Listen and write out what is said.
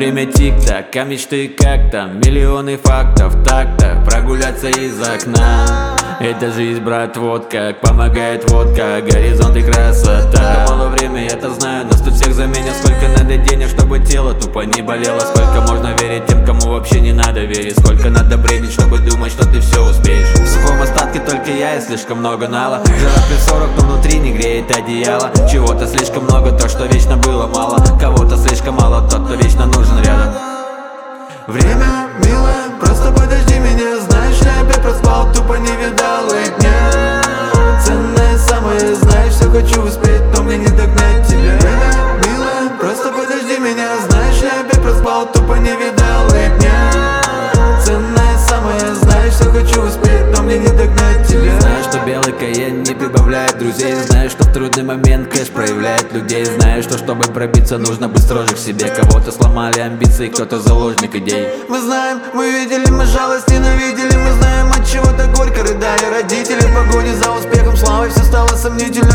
время тик-так, а мечты как там, миллионы фактов, так-то прогуляться из окна. Это жизнь, брат, вот как помогает водка, горизонт и красота. Мало время, я-то знаю, нас тут всех заменят. Сколько надо денег, чтобы тело тупо не болело? Сколько можно верить тем, кому вообще не надо верить? Сколько надо бредить, чтобы думать, что ты все успеешь? В сухом остатке только я и слишком много нала. Жара плюс 40, но внутри не греет одеяло. Чего-то слишком много, то, что вечно было мало. Кого-то слишком мало, тот, кто вечно нужен рядом. Время, милая, просто подожди меня. Знаешь, я опять проспал, тупо не видал и дня. Ценное самое, знаешь, все хочу успеть, но мне не догнать тебя. Время, милая, просто подожди меня. Знаешь, я опять проспал, тупо не видал и дня. Ценное самое, знаешь, все хочу успеть, но мне не догнать тебя. Знаешь, что белый Каен не прибавляет друзей. Знаешь, что в трудный момент кэш проявляет людей. Знаешь, что чтобы пробиться, нужно быть строже к себе. Кого-то сломали амбиции, кто-то заложник идей. Мы знаем, мы видели, мы жалость ненавидели. Мы знаем, от чего-то горько рыдали родители. В погоне за успехом, славой все стало сомнительно.